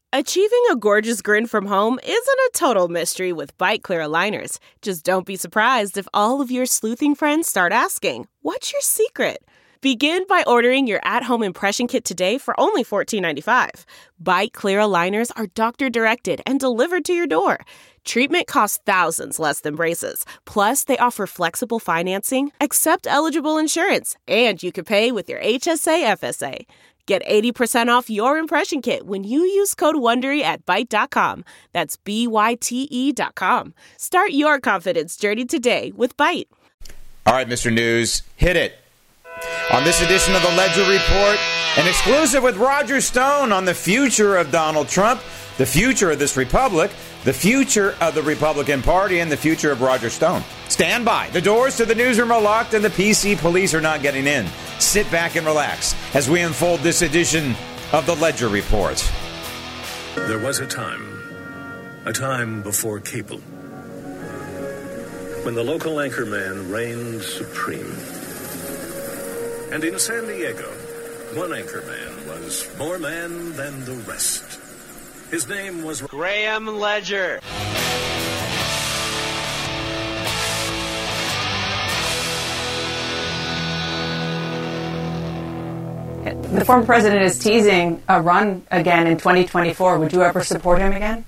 Achieving a gorgeous grin from home isn't a total mystery with Byte Clear aligners. Just don't be surprised if all of your sleuthing friends start asking, "What's your secret?" Begin by ordering your at-home impression kit today for only $14.95. Byte Clear aligners are doctor-directed and delivered to your door. Treatment costs thousands less than braces. Plus, they offer flexible financing, accept eligible insurance, and you can pay with your HSA FSA. Get 80% off your impression kit when you use code WONDERY at Byte.com. That's BYTE.com. Start your confidence journey today with Byte. All right, Mr. News, hit it. On this edition of the Ledger Report, an exclusive with Roger Stone on the future of Donald Trump, the future of this republic, the future of the Republican Party, and the future of Roger Stone. Stand by. The doors to the newsroom are locked and the PC police are not getting in. Sit back and relax as we unfold this edition of the Ledger Report. There was a time before cable, when the local anchorman reigned supreme. And in San Diego, one anchorman was more man than the rest. His name was Graham Ledger. The former president is teasing a run again in 2024. Would you ever support him again?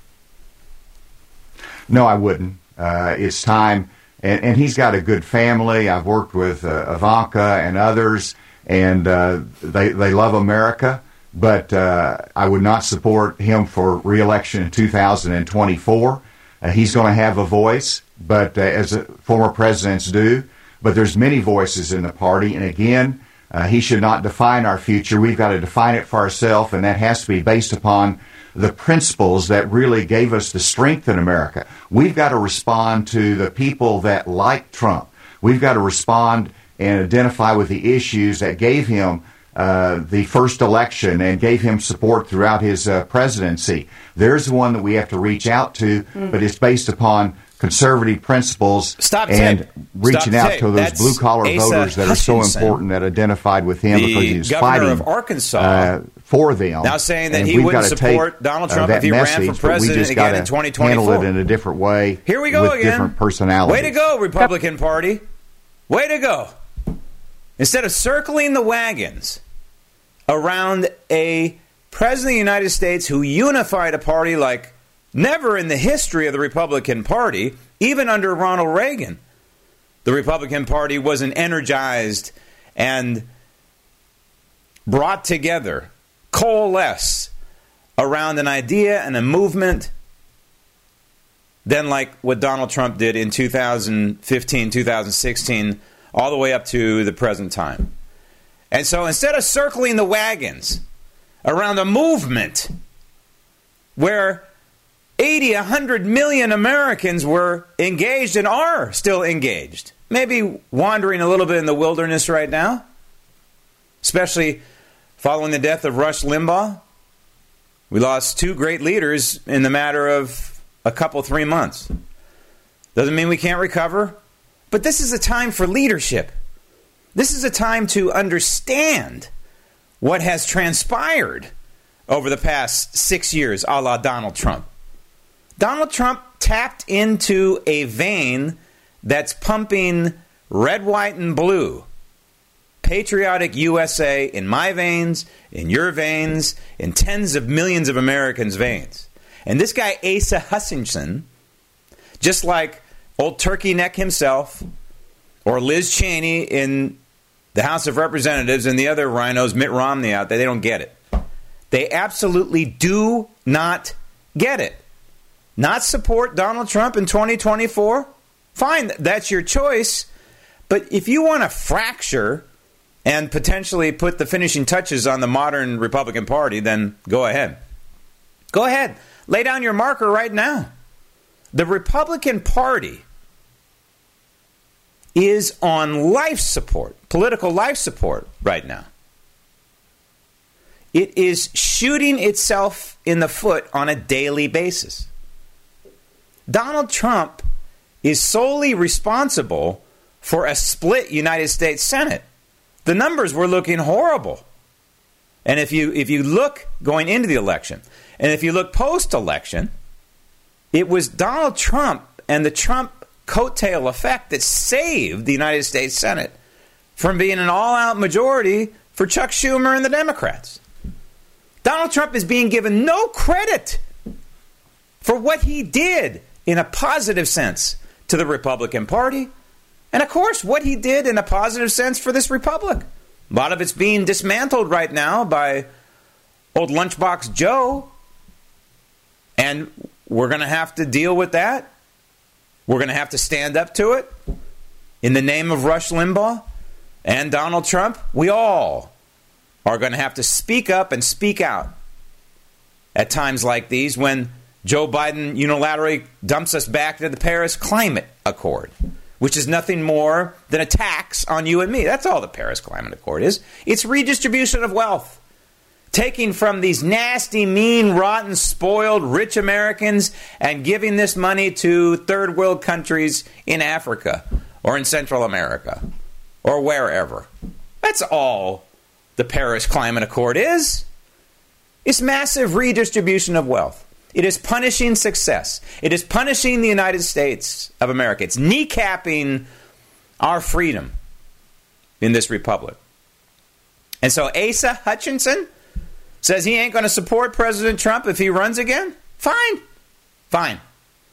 No, I wouldn't. It's time. And he's got a good family. I've worked with Ivanka and others, and they love America. But I would not support him for re-election in 2024. He's going to have a voice, but as former presidents do. But there's many voices in the party, and again, he should not define our future. We've got to define it for ourselves, and that has to be based upon the principles that really gave us the strength in America. We've got to respond to the people that like Trump. We've got to respond and identify with the issues that gave him the first election and gave him support throughout his presidency. There's the one that we have to reach out to, but it's based upon conservative principles and reaching out to those blue-collar voters that are so important, that identified with him because he was fighting of Arkansas for them. Now saying that he wouldn't support Donald Trump if he ran for president again in 2024. Handle it in a different way. Here we go with again. Different personalities. Way to go, Republican Party. Way to go. Instead of circling the wagons around a president of the United States who unified a party like never in the history of the Republican Party, even under Ronald Reagan, the Republican Party wasn't energized and brought together, coalesce around an idea and a movement than like what Donald Trump did in 2015, 2016, all the way up to the present time. And so instead of circling the wagons around a movement where 80, 100 million Americans were engaged and are still engaged, maybe wandering a little bit in the wilderness right now, especially following the death of Rush Limbaugh. We lost two great leaders in the matter of a couple, 3 months. Doesn't mean we can't recover, but this is a time for leadership. This is a time to understand what has transpired over the past 6 years, a la Donald Trump. Donald Trump tapped into a vein that's pumping red, white, and blue. Patriotic USA in my veins, in your veins, in tens of millions of Americans' veins. And this guy, Asa Hutchinson, just like old Turkey Neck himself, or Liz Cheney in the House of Representatives and the other rhinos, Mitt Romney out there, they don't get it. They absolutely do not get it. Not support Donald Trump in 2024? Fine, that's your choice. But if you want to fracture and potentially put the finishing touches on the modern Republican Party, then go ahead. Go ahead. Lay down your marker right now. The Republican Party is on life support, political life support right now. It is shooting itself in the foot on a daily basis. Donald Trump is solely responsible for a split United States Senate. The numbers were looking horrible. And if you look going into the election And if you look post-election, it was Donald Trump and the Trump coattail effect that saved the United States Senate from being an all-out majority for Chuck Schumer and the Democrats. Donald Trump is being given no credit for what he did in a positive sense to the Republican Party. And, of course, what he did in a positive sense for this republic. A lot of it's being dismantled right now by old Lunchbox Joe. And we're going to have to deal with that. We're going to have to stand up to it in the name of Rush Limbaugh and Donald Trump. We all are going to have to speak up and speak out at times like these when Joe Biden unilaterally dumps us back to the Paris Climate Accord, which is nothing more than a tax on you and me. That's all the Paris Climate Accord is. It's redistribution of wealth. Taking from these nasty, mean, rotten, spoiled, rich Americans and giving this money to third world countries in Africa or in Central America or wherever. That's all the Paris Climate Accord is. It's massive redistribution of wealth. It is punishing success. It is punishing the United States of America. It's kneecapping our freedom in this republic. And so Asa Hutchinson says he ain't going to support President Trump if he runs again? Fine.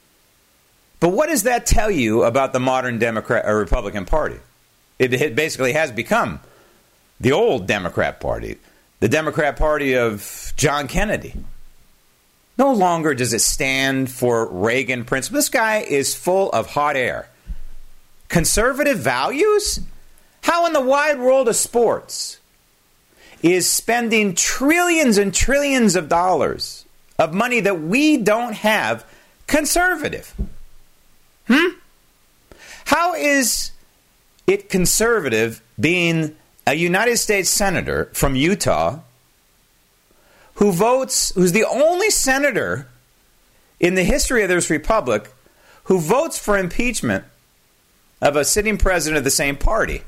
But what does that tell you about the modern Democrat or Republican Party? It basically has become the old Democrat Party, the Democrat Party of John Kennedy. No longer does it stand for Reagan principles. This guy is full of hot air. Conservative values? How in the wide world of sports is spending trillions and trillions of dollars of money that we don't have conservative? How is it conservative being a United States senator from Utah who's the only senator in the history of this republic who votes for impeachment of a sitting president of the same party?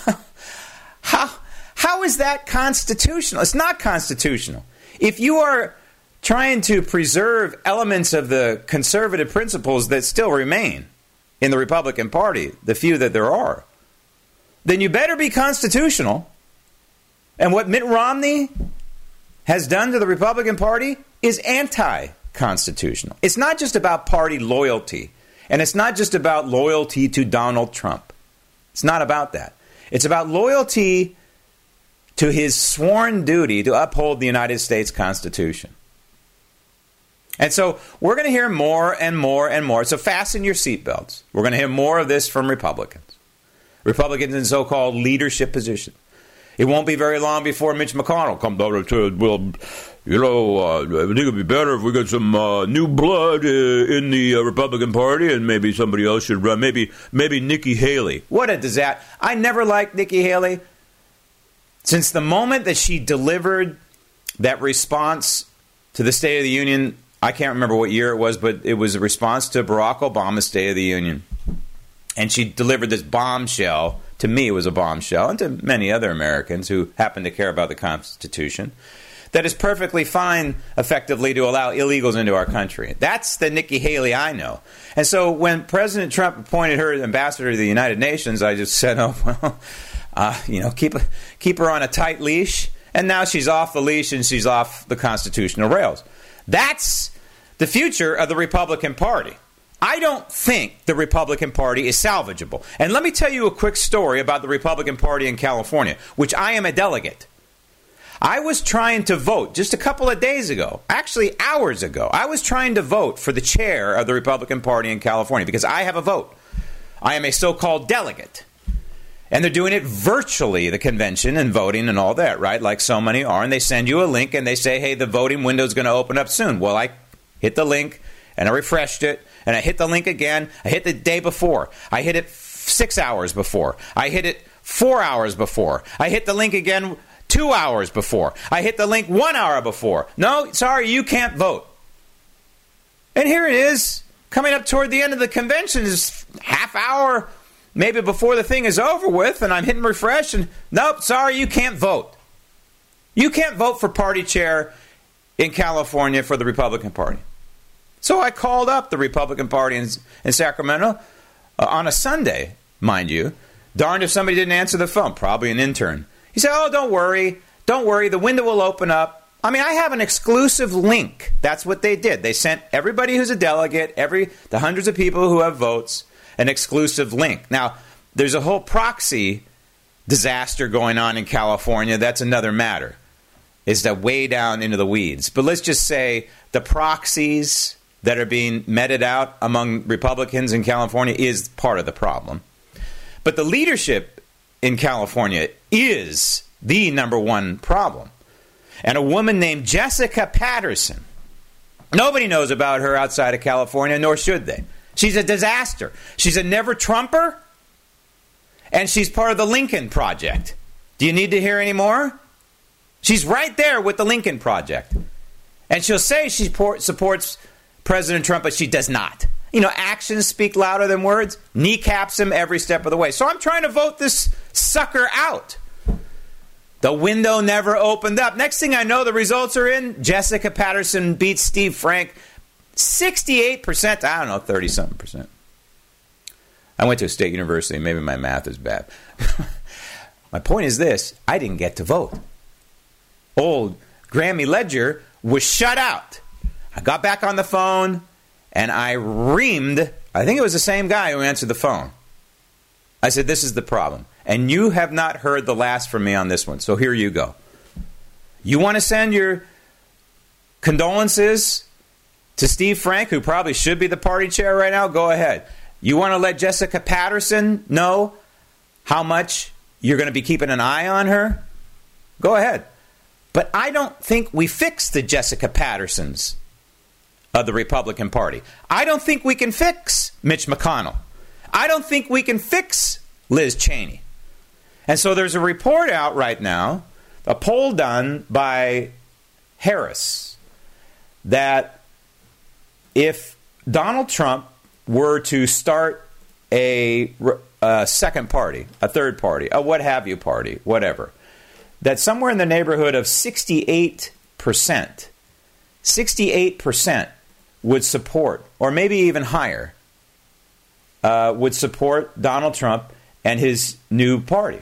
How is that constitutional? It's not constitutional. If you are trying to preserve elements of the conservative principles that still remain in the Republican Party, the few that there are, then you better be constitutional. And what Mitt Romney has done to the Republican Party is anti-constitutional. It's not just about party loyalty, and it's not just about loyalty to Donald Trump. It's not about that. It's about loyalty to his sworn duty to uphold the United States Constitution. And so we're going to hear more and more and more. So fasten your seatbelts. We're going to hear more of this from Republicans. Republicans in so-called leadership positions. It won't be very long before Mitch McConnell comes over and says, well, I think it would be better if we got some new blood in the Republican Party, and maybe somebody else should run. Maybe Nikki Haley. What a disaster. I never liked Nikki Haley. Since the moment that she delivered that response to the State of the Union, I can't remember what year it was, but it was a response to Barack Obama's State of the Union. And she delivered this bombshell. To me, it was a bombshell, and to many other Americans who happen to care about the Constitution, that is perfectly fine, effectively, to allow illegals into our country. That's the Nikki Haley I know. And so when President Trump appointed her ambassador to the United Nations, I just said, keep her on a tight leash. And now she's off the leash and she's off the constitutional rails. That's the future of the Republican Party. I don't think the Republican Party is salvageable. And let me tell you a quick story about the Republican Party in California, which I am a delegate. I was trying to vote just a couple of days ago, actually hours ago. I was trying to vote for the chair of the Republican Party in California because I have a vote. I am a so-called delegate. And they're doing it virtually, the convention and voting and all that, right? Like so many are. And they send you a link and they say, hey, the voting window is going to open up soon. Well, I hit the link and I refreshed it. And I hit the link again. I hit the day before. I hit it 6 hours before. I hit it 4 hours before. I hit the link again 2 hours before. I hit the link 1 hour before. No, sorry, you can't vote. And here it is, coming up toward the end of the convention, is half hour, maybe before the thing is over with, and I'm hitting refresh, and nope, sorry, you can't vote. You can't vote for party chair in California for the Republican Party. So I called up the Republican Party in Sacramento on a Sunday, mind you. Darned if somebody didn't answer the phone, probably an intern. He said, oh, don't worry, the window will open up. I mean, I have an exclusive link. That's what they did. They sent everybody who's a delegate, the hundreds of people who have votes, an exclusive link. Now, there's a whole proxy disaster going on in California. That's another matter. It's that way down into the weeds. But let's just say the proxies that are being meted out among Republicans in California is part of the problem. But the leadership in California is the number one problem. And a woman named Jessica Patterson, nobody knows about her outside of California, nor should they. She's a disaster. She's a never-Trumper, and she's part of the Lincoln Project. Do you need to hear any more? She's right there with the Lincoln Project. And she'll say she supports President Trump, but she does not. You know, actions speak louder than words. Kneecaps him every step of the way. So I'm trying to vote this sucker out. The window never opened up. Next thing I know, the results are in. Jessica Patterson beats Steve Frank 68%. I don't know, 30-something%. I went to a state university. Maybe my math is bad. My point is this. I didn't get to vote. Old Grammy Ledger was shut out. I got back on the phone, and I reamed. I think it was the same guy who answered the phone. I said, this is the problem. And you have not heard the last from me on this one, so here you go. You want to send your condolences to Steve Frank, who probably should be the party chair right now? Go ahead. You want to let Jessica Patterson know how much you're going to be keeping an eye on her? Go ahead. But I don't think we fix the Jessica Pattersons of the Republican Party. I don't think we can fix Mitch McConnell. I don't think we can fix Liz Cheney. And so there's a report out right now, a poll done by Harris, that if Donald Trump were to start a second party, a third party, a what have you party, whatever, that somewhere in the neighborhood of 68% would support, or maybe even higher, would support Donald Trump and his new party.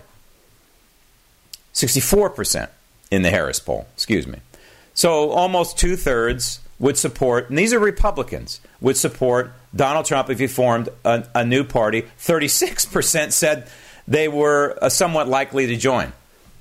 64% in the Harris poll, excuse me. So almost two-thirds would support, and these are Republicans, would support Donald Trump if he formed a new party. 36% said they were somewhat likely to join.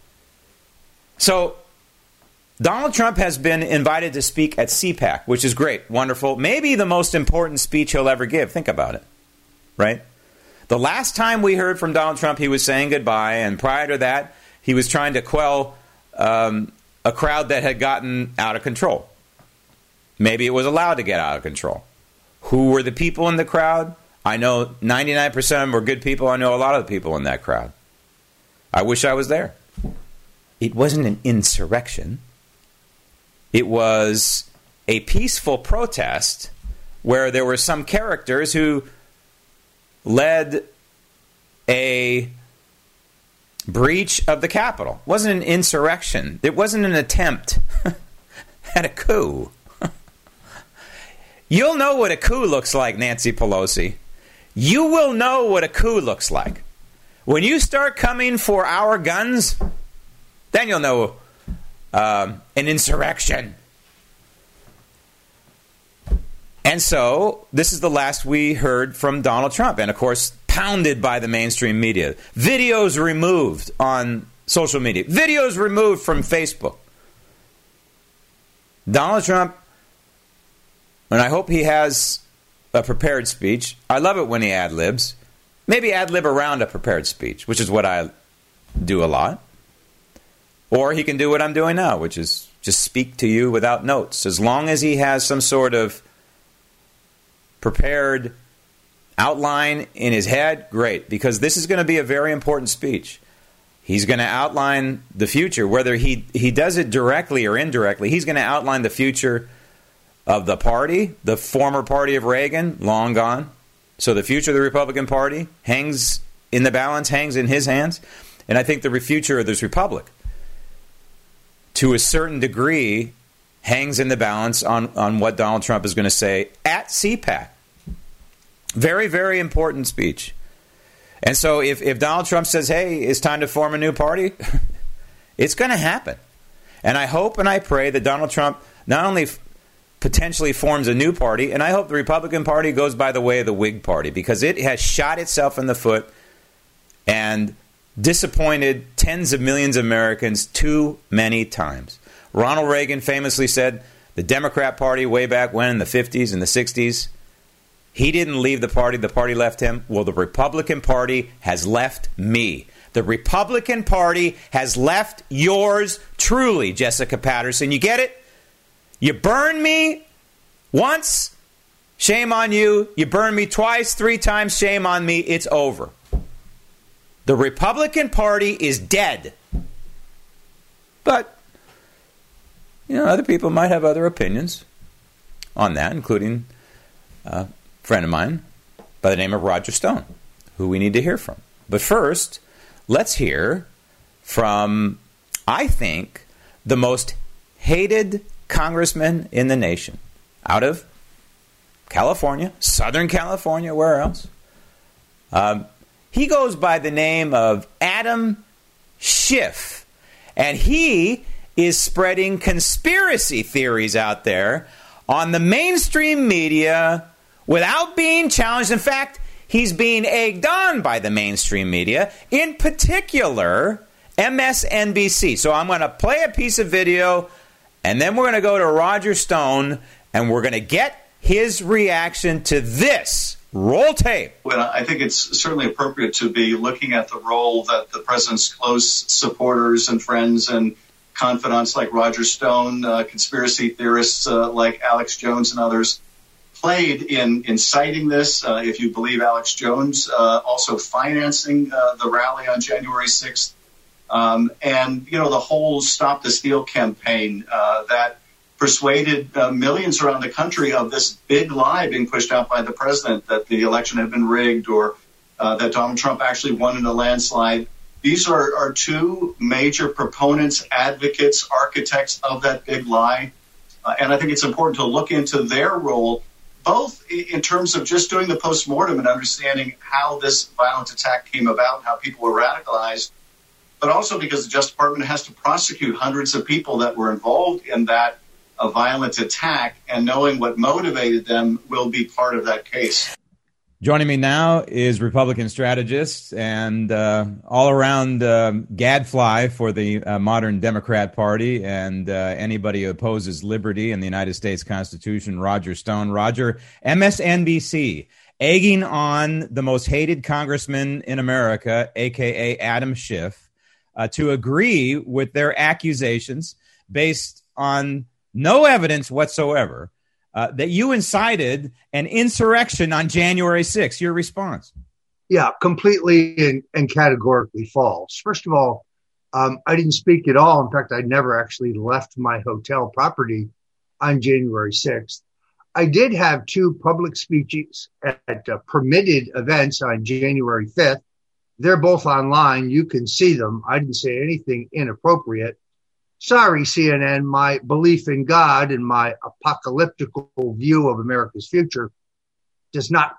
So Donald Trump has been invited to speak at CPAC, which is great, wonderful. Maybe the most important speech he'll ever give. Think about it, right? The last time we heard from Donald Trump, he was saying goodbye, and prior to that, he was trying to quell a crowd that had gotten out of control. Maybe it was allowed to get out of control. Who were the people in the crowd? I know 99% of them were good people. I know a lot of the people in that crowd. I wish I was there. It wasn't an insurrection. It was a peaceful protest where there were some characters who led a breach of the Capitol. It wasn't an insurrection. It wasn't an attempt at a coup. You'll know what a coup looks like, Nancy Pelosi. You will know what a coup looks like. When you start coming for our guns, then you'll know an insurrection. And so, this is the last we heard from Donald Trump. And of course, pounded by the mainstream media. Videos removed on social media. Videos removed from Facebook. Donald Trump, and I hope he has a prepared speech. I love it when he ad-libs. Maybe ad-lib around a prepared speech, which is what I do a lot. Or he can do what I'm doing now, which is just speak to you without notes. As long as he has some sort of prepared outline in his head, great. Because this is going to be a very important speech. He's going to outline the future, whether he does it directly or indirectly. He's going to outline the future of the party, the former party of Reagan, long gone. So the future of the Republican Party hangs in the balance, hangs in his hands. And I think the future of this republic, to a certain degree, hangs in the balance on what Donald Trump is going to say at CPAC. Very, very important speech. And so if Donald Trump says, hey, it's time to form a new party, it's going to happen. And I hope and I pray that Donald Trump not only potentially forms a new party, and I hope the Republican Party goes by the way of the Whig Party, because it has shot itself in the foot and disappointed tens of millions of Americans too many times. Ronald Reagan famously said the Democrat Party way back when in the 50s and the 60s, he didn't leave the party left him. Well, the Republican Party has left me. The Republican Party has left yours truly, Jessica Patterson. You get it? You burn me once, shame on you. You burn me twice, 3 times, shame on me. It's over. The Republican Party is dead. But, other people might have other opinions on that, including a friend of mine by the name of Roger Stone, who we need to hear from. But first, let's hear from, I think, the most hated congressman in the nation, out of California, Southern California, where else? He goes by the name of Adam Schiff, and he is spreading conspiracy theories out there on the mainstream media without being challenged. In fact, he's being egged on by the mainstream media, in particular MSNBC. So I'm going to play a piece of video, and then we're going to go to Roger Stone, and we're going to get his reaction to this. Roll tape. Well, I think it's certainly appropriate to be looking at the role that the president's close supporters and friends and confidants like Roger Stone, conspiracy theorists like Alex Jones and others played in inciting this. If you believe Alex Jones, also financing the rally on January 6th. And, the whole Stop the Steal campaign that persuaded millions around the country of this big lie being pushed out by the president, that the election had been rigged or that Donald Trump actually won in a landslide. These are 2 major proponents, advocates, architects of that big lie. And I think it's important to look into their role, both in terms of just doing the postmortem and understanding how this violent attack came about, how people were radicalized, but also because the Justice Department has to prosecute hundreds of people that were involved in that violent attack, and knowing what motivated them will be part of that case. Joining me now is Republican strategist and all-around gadfly for the modern Democrat Party and anybody who opposes liberty and the United States Constitution, Roger Stone. Roger, MSNBC, egging on the most hated congressman in America, a.k.a. Adam Schiff, to agree with their accusations based on no evidence whatsoever that you incited an insurrection on January 6th. Your response? Yeah, completely and categorically false. First of all, I didn't speak at all. In fact, I never actually left my hotel property on January 6th. I did have 2 public speeches at permitted events on January 5th. They're both online. You can see them. I didn't say anything inappropriate. Sorry, CNN, my belief in God and my apocalyptical view of America's future does not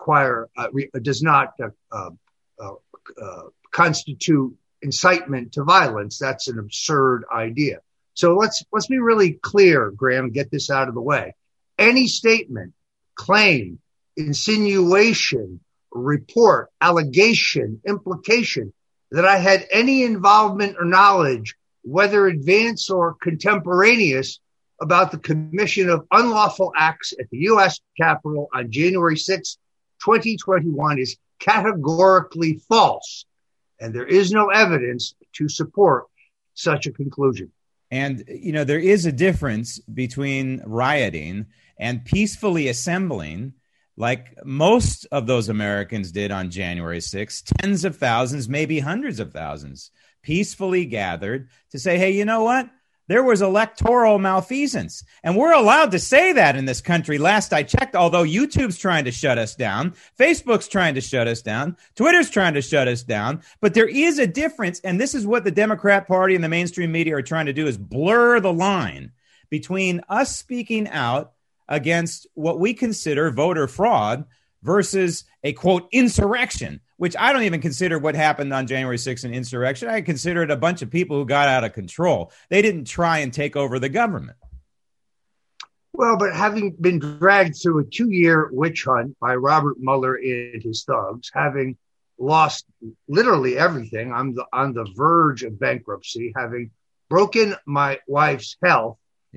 constitute incitement to violence. That's an absurd idea. So let's be really clear, Graham, get this out of the way. Any statement, claim, insinuation, report, allegation, implication that I had any involvement or knowledge, whether advanced or contemporaneous, about the commission of unlawful acts at the U.S. Capitol on January 6, 2021 is categorically false, and there is no evidence to support such a conclusion. And, there is a difference between rioting and peacefully assembling, like most of those Americans did on January 6th, tens of thousands, maybe hundreds of thousands, peacefully gathered to say, hey, you know what? There was electoral malfeasance. And we're allowed to say that in this country. Last I checked, although YouTube's trying to shut us down, Facebook's trying to shut us down, Twitter's trying to shut us down. But there is a difference. And this is what the Democrat Party and the mainstream media are trying to do, is blur the line between us speaking out against what we consider voter fraud versus a, quote, insurrection, which I don't even consider what happened on January 6th an insurrection. I consider it a bunch of people who got out of control. They didn't try and take over the government. Well, but having been dragged through a 2-year witch hunt by Robert Mueller and his thugs, having lost literally everything, I'm on the verge of bankruptcy, having broken my wife's health,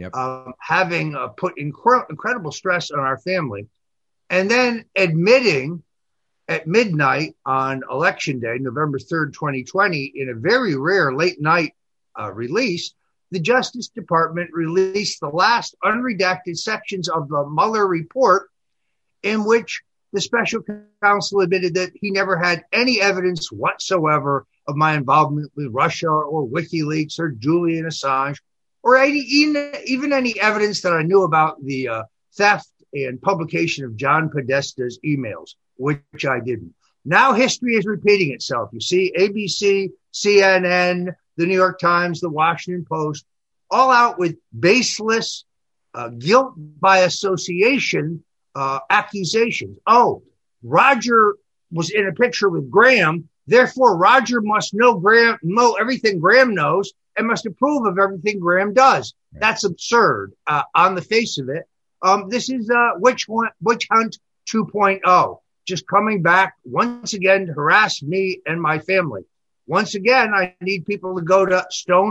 having put incredible stress on our family, and then admitting at midnight on Election Day, November 3rd, 2020, in a very rare late night release, the Justice Department released the last unredacted sections of the Mueller report, in which the special counsel admitted that he never had any evidence whatsoever of my involvement with Russia or WikiLeaks or Julian Assange, or even any evidence that I knew about the theft and publication of John Podesta's emails, which I didn't. Now history is repeating itself. You see ABC, CNN, the New York Times, the Washington Post, all out with baseless guilt by association accusations. Oh, Roger was in a picture with Graham. Therefore, Roger must know everything Graham knows and must approve of everything Graham does. That's absurd on the face of it. This is Witch Hunt 2.0, just coming back once again to harass me and my family. Once again, I need people to go to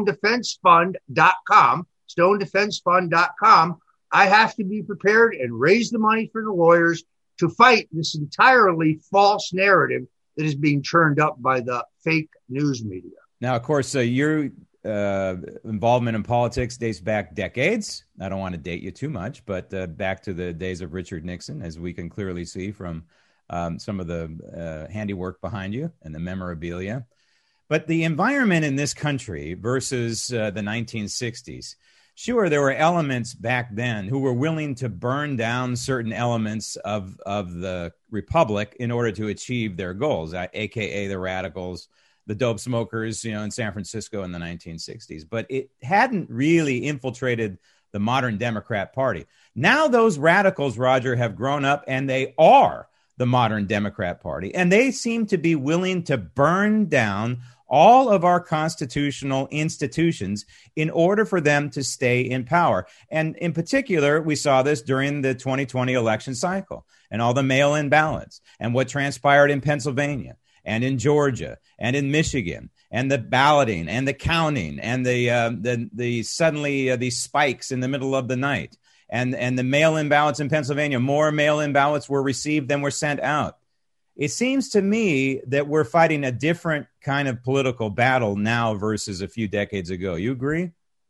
stonedefensefund.com, stonedefensefund.com. I have to be prepared and raise the money for the lawyers to fight this entirely false narrative that is being churned up by the fake news media. Now, of course, your involvement in politics dates back decades. I don't want to date you too much, but back to the days of Richard Nixon, as we can clearly see from some of the handiwork behind you and the memorabilia. But the environment in this country versus the 1960s, sure, there were elements back then who were willing to burn down certain elements of the republic in order to achieve their goals, a.k.a. the radicals, the dope smokers, in San Francisco in the 1960s. But it hadn't really infiltrated the modern Democrat Party. Now those radicals, Roger, have grown up and they are the modern Democrat Party. And they seem to be willing to burn down all of our constitutional institutions in order for them to stay in power. And in particular, we saw this during the 2020 election cycle and all the mail-in ballots and what transpired in Pennsylvania and in Georgia and in Michigan and the balloting and the counting and the suddenly these spikes in the middle of the night and the mail-in ballots in Pennsylvania. More mail-in ballots were received than were sent out. It seems to me that we're fighting a different kind of political battle now versus a few decades ago. You agree?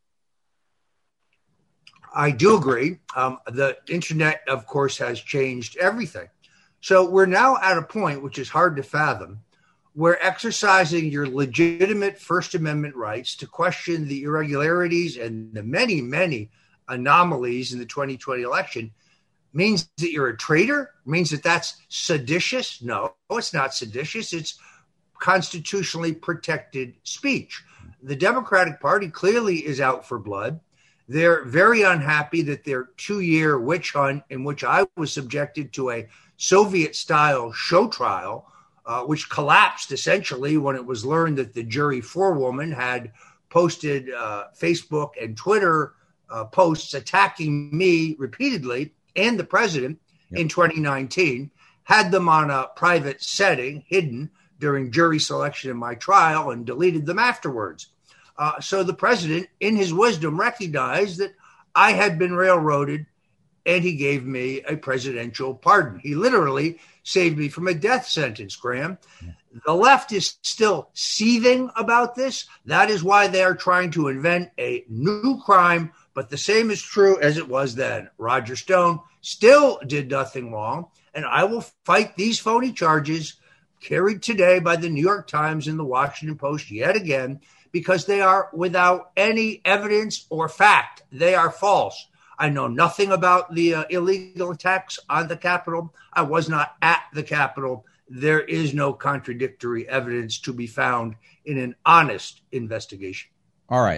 I do agree. The internet, of course, has changed everything. So we're now at a point, which is hard to fathom, where exercising your legitimate First Amendment rights to question the irregularities and the many, many anomalies in the 2020 election means that you're a traitor, means that that's seditious. No, it's not seditious. It's constitutionally protected speech. The Democratic Party clearly is out for blood. They're very unhappy that their 2-year witch hunt, in which I was subjected to a Soviet-style show trial, which collapsed essentially when it was learned that the jury forewoman had posted Facebook and Twitter posts attacking me repeatedly and the president in 2019, had them on a private setting, hidden during jury selection in my trial, and deleted them afterwards. So the president, in his wisdom, recognized that I had been railroaded, and he gave me a presidential pardon. He literally saved me from a death sentence, Graham. The left is still seething about this. That is why they are trying to invent a new crime, but the same is true as it was then. Roger Stone still did nothing wrong, and I will fight these phony charges carried today by the New York Times and the Washington Post yet again, because they are without any evidence or fact. They are false. I know nothing about the illegal attacks on the Capitol. I was not at the Capitol. There is no contradictory evidence to be found in an honest investigation. All right.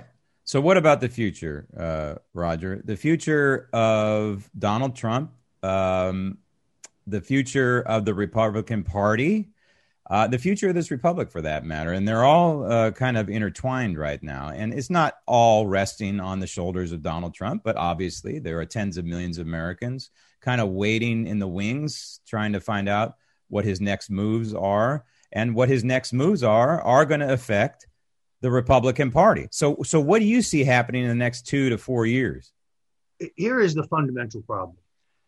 So what about the future, Roger? The future of Donald Trump, the future of the Republican Party, the future of this republic, for that matter. And they're all kind of intertwined right now. And it's not all resting on the shoulders of Donald Trump, but obviously there are tens of millions of Americans kind of waiting in the wings, trying to find out what his next moves are. And what his next moves are going to affect the Republican Party. So what do you see happening in the next 2 to 4 years? Here is the fundamental problem.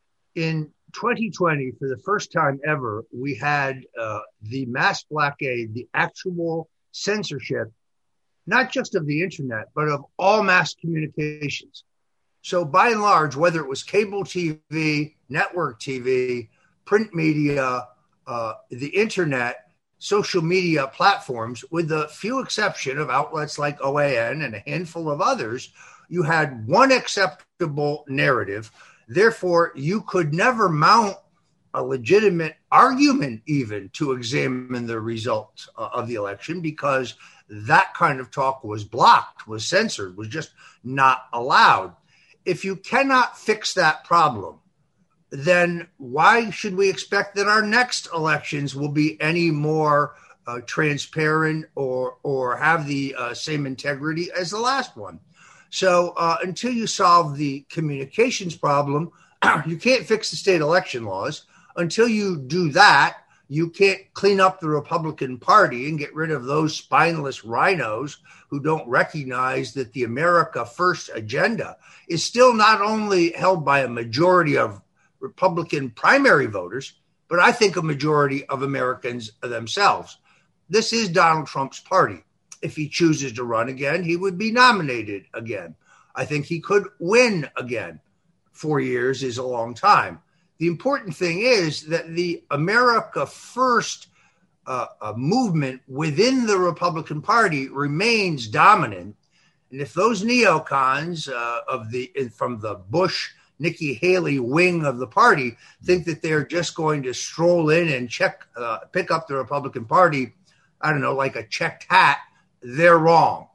In 2020, for the first time ever, we had the mass blockade, the actual censorship, not just of the internet, but of all mass communications. So by and large, whether it was cable TV, network TV, print media, the internet, social media platforms, with the few exception of outlets like OAN and a handful of others, you had one acceptable narrative. Therefore, you could never mount a legitimate argument even to examine the results of the election, because that kind of talk was blocked, was censored, was just not allowed. If you cannot fix that problem, then why should we expect that our next elections will be any more transparent or have the same integrity as the last one? So until you solve the communications problem, you can't fix the state election laws. Until you do that, you can't clean up the Republican Party and get rid of those spineless rhinos who don't recognize that the America First agenda is still not only held by a majority of Republican primary voters, but I think a majority of Americans themselves. This is Donald Trump's party. If he chooses to run again, he would be nominated again. I think he could win again. 4 years is a long time. The important thing is that the America First movement within the Republican Party remains dominant. And if those neocons from the Bush, Nikki Haley wing of the party think that they're just going to stroll in and pick up the Republican Party, I don't know, like a checked hat, they're wrong.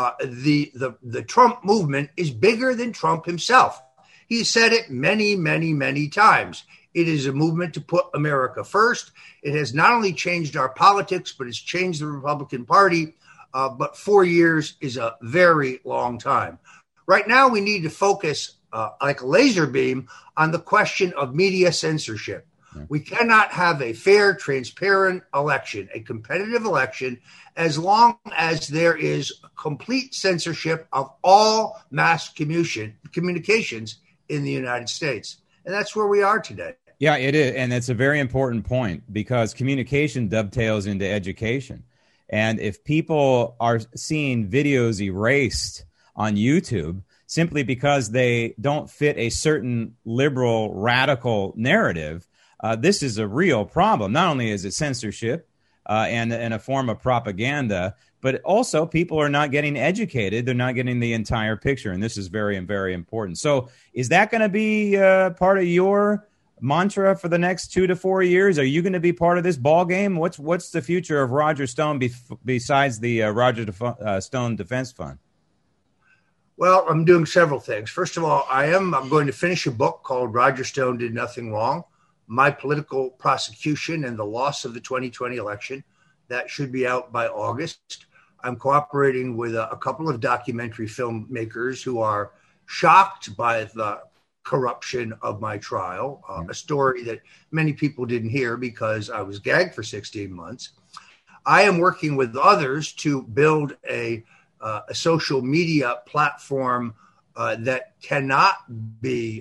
The Trump movement is bigger than Trump himself. He said it many, many, many times. It is a movement to put America first. It has not only changed our politics, but it's changed the Republican Party. But 4 years is a very long time. Right now, we need to focus like a laser beam on the question of media censorship. We cannot have a fair, transparent election, a competitive election, as long as there is complete censorship of all mass communications in the United States. And that's where we are today. Yeah, it is. And it's a very important point, because communication dovetails into education. And if people are seeing videos erased on YouTube simply because they don't fit a certain liberal, radical narrative, this is a real problem. Not only is it censorship and a form of propaganda, but also people are not getting educated. They're not getting the entire picture. And this is very, very important. So is that going to be part of your mantra for the next 2 to 4 years? Are you going to be part of this ball game? What's the future of Roger Stone besides the Roger Stone Defense Fund? Well, I'm doing several things. First of all, I'm going to finish a book called Roger Stone Did Nothing Wrong: My Political Prosecution and the Loss of the 2020 Election. That should be out by August. I'm cooperating with a couple of documentary filmmakers who are shocked by the corruption of my trial, a story that many people didn't hear because I was gagged for 16 months. I am working with others to build a social media platform that cannot be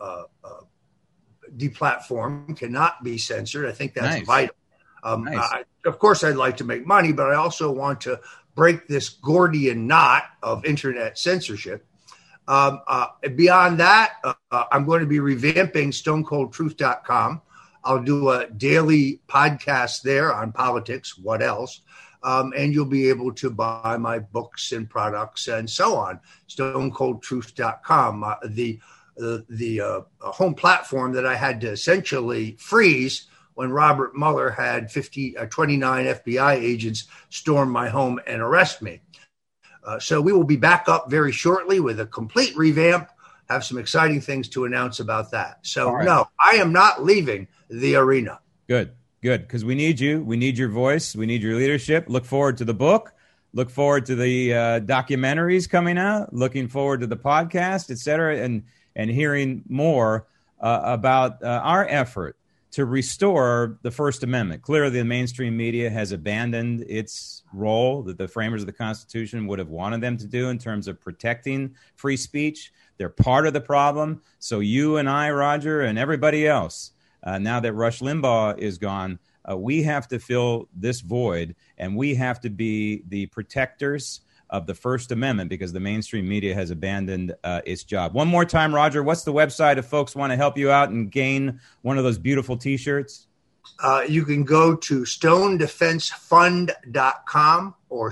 deplatformed, cannot be censored. I think that's vital. Nice. Of course, I'd like to make money, but I also want to break this Gordian knot of internet censorship. Beyond that, I'm going to be revamping StoneColdTruth.com. I'll do a daily podcast there on politics. What else? And you'll be able to buy my books and products and so on. StoneColdTruth.com, the home platform that I had to essentially freeze when Robert Mueller had 29 FBI agents storm my home and arrest me. So we will be back up very shortly with a complete revamp. Have some exciting things to announce about that. So, no, I am not leaving the arena. Good, because we need you. We need your voice. We need your leadership. Look forward to the book. Look forward to the documentaries coming out. Looking forward to the podcast, et cetera, and hearing more about our effort to restore the First Amendment. Clearly, the mainstream media has abandoned its role that the framers of the Constitution would have wanted them to do in terms of protecting free speech. They're part of the problem. So you and I, Roger, and everybody else, now that Rush Limbaugh is gone, we have to fill this void, and we have to be the protectors of the First Amendment because the mainstream media has abandoned its job. One more time, Roger, what's the website if folks want to help you out and gain one of those beautiful T-shirts? You can go to stonedefensefund.com or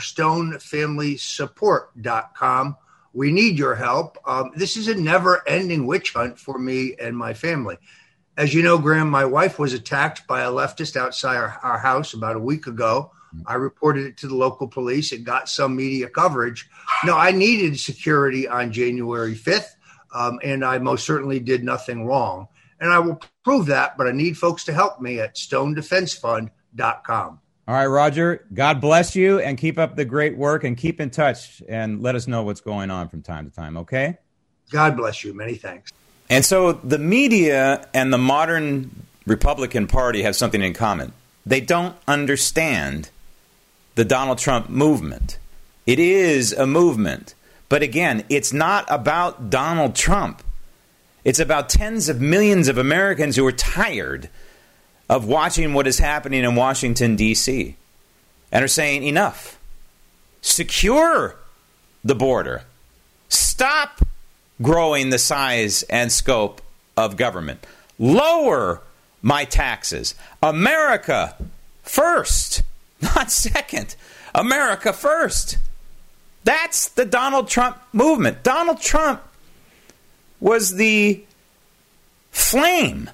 stonefamilysupport.com. We need your help. This is a never-ending witch hunt for me and my family. As you know, Graham, my wife was attacked by a leftist outside our house about a week ago. I reported it to the local police. It got some media coverage. No, I needed security on January 5th, and I most certainly did nothing wrong. And I will prove that, but I need folks to help me at stonedefensefund.com. All right, Roger, God bless you, and keep up the great work, and keep in touch, and let us know what's going on from time to time, okay? God bless you. Many thanks. And so the media and the modern Republican Party have something in common. They don't understand the Donald Trump movement. It is a movement. But again, it's not about Donald Trump. It's about tens of millions of Americans who are tired of watching what is happening in Washington, D.C. and are saying enough. Secure the border. Stop growing the size and scope of government. Lower my taxes. America first, not second. America first. That's the Donald Trump movement. Donald Trump was the flame,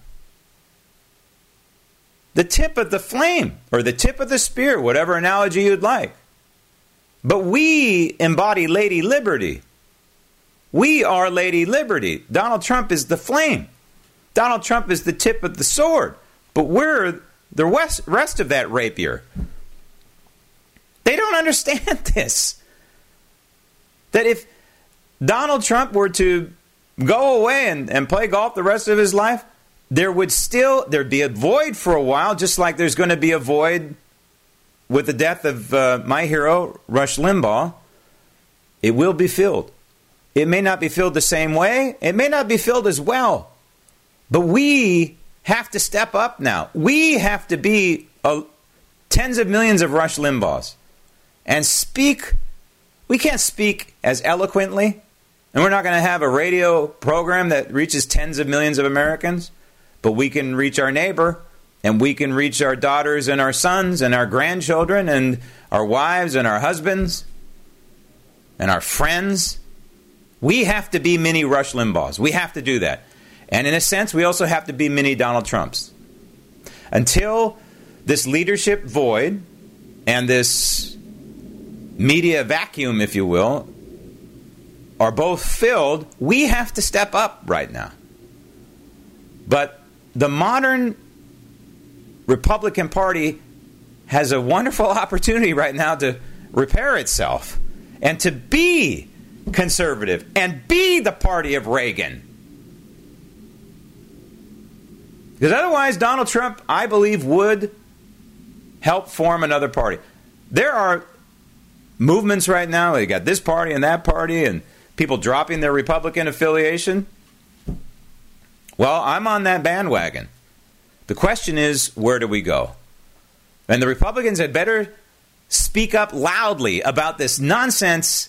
the tip of the flame, or the tip of the spear, whatever analogy you'd like. But we embody Lady Liberty. We are Lady Liberty. Donald Trump is the flame. Donald Trump is the tip of the sword. But we're the rest of that rapier. They don't understand this. That if Donald Trump were to go away and play golf the rest of his life, there'd be a void for a while, just like there's going to be a void with the death of my hero, Rush Limbaugh. It will be filled. It may not be filled the same way. It may not be filled as well. But we have to step up now. We have to be tens of millions of Rush Limbaughs and speak. We can't speak as eloquently, and we're not going to have a radio program that reaches tens of millions of Americans, but we can reach our neighbor, and we can reach our daughters and our sons and our grandchildren and our wives and our husbands and our friends. We have to be mini Rush Limbaughs. We have to do that. And in a sense, we also have to be mini Donald Trumps. Until this leadership void and this media vacuum, if you will, are both filled, we have to step up right now. But the modern Republican Party has a wonderful opportunity right now to repair itself and to be conservative and be the party of Reagan. Because otherwise, Donald Trump, I believe, would help form another party. There are movements right now. They got this party and that party and people dropping their Republican affiliation. Well, I'm on that bandwagon. The question is, where do we go? And the Republicans had better speak up loudly about this nonsense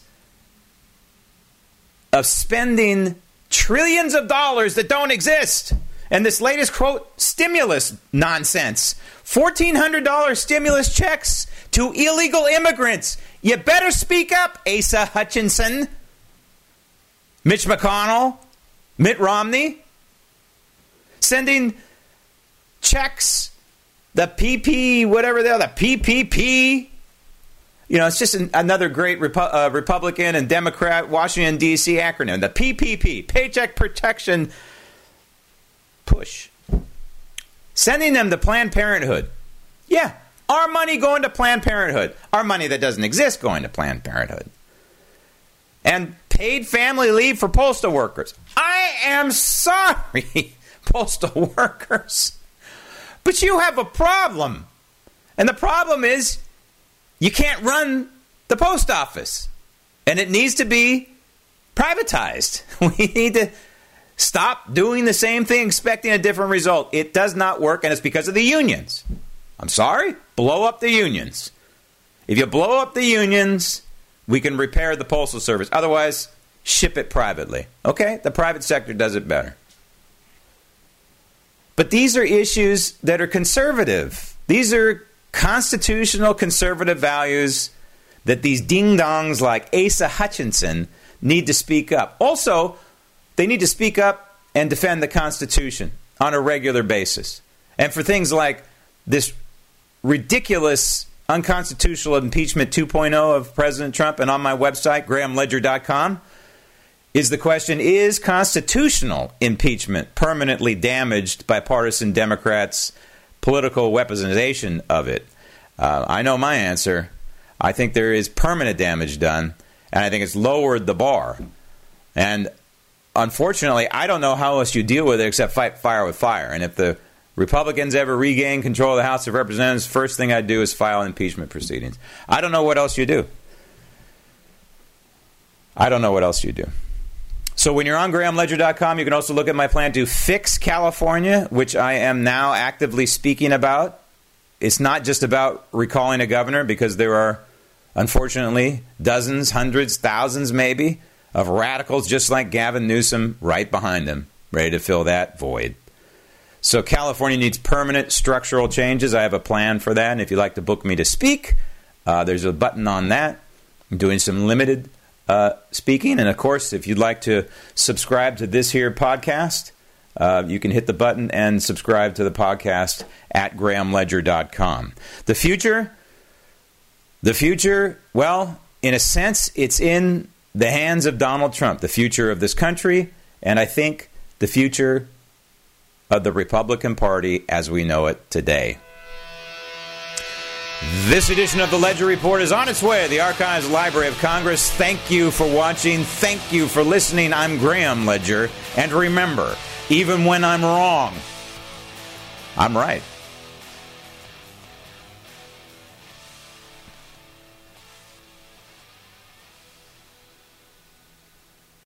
of spending trillions of dollars that don't exist. And this latest, quote, stimulus nonsense. $1,400 stimulus checks to illegal immigrants. You better speak up, Asa Hutchinson, Mitch McConnell, Mitt Romney. Sending checks, the PP, whatever they are, the PPP, It's just another great Republican and Democrat Washington, D.C. acronym, the PPP, Paycheck Protection Push. Sending them to Planned Parenthood. Yeah, our money going to Planned Parenthood. Our money that doesn't exist going to Planned Parenthood. And paid family leave for postal workers. I am sorry, postal workers, but you have a problem. And the problem is you can't run the post office. And it needs to be privatized. We need to stop doing the same thing, expecting a different result. It does not work, and it's because of the unions. I'm sorry? Blow up the unions. If you blow up the unions, we can repair the Postal Service. Otherwise, ship it privately. Okay? The private sector does it better. But these are issues that are conservative. These are constitutional conservative values that these ding-dongs like Asa Hutchinson need to speak up. Also, they need to speak up and defend the Constitution on a regular basis. And for things like this ridiculous unconstitutional impeachment 2.0 of President Trump, and on my website, grahamledger.com, is the question, is constitutional impeachment permanently damaged by partisan Democrats' political weaponization of it? I know my answer. I think there is permanent damage done, and I think it's lowered the bar. And unfortunately, I don't know how else you deal with it except fight fire with fire. And if the Republicans ever regain control of the House of Representatives, first thing I'd do is file impeachment proceedings. I don't know what else you do. So when you're on grahamledger.com, you can also look at my plan to fix California, which I am now actively speaking about. It's not just about recalling a governor, because there are, unfortunately, dozens, hundreds, thousands maybe, of radicals just like Gavin Newsom right behind him, ready to fill that void. So California needs permanent structural changes. I have a plan for that. And if you'd like to book me to speak, there's a button on that. I'm doing some limited speaking. And, of course, if you'd like to subscribe to this here podcast, you can hit the button and subscribe to the podcast at grahamledger.com. The future, well, in a sense, it's in the hands of Donald Trump, the future of this country, and I think the future of the Republican Party as we know it today. This edition of the Ledger Report is on its way to the Archives Library of Congress. Thank you for watching. Thank you for listening. I'm Graham Ledger. And remember, even when I'm wrong, I'm right.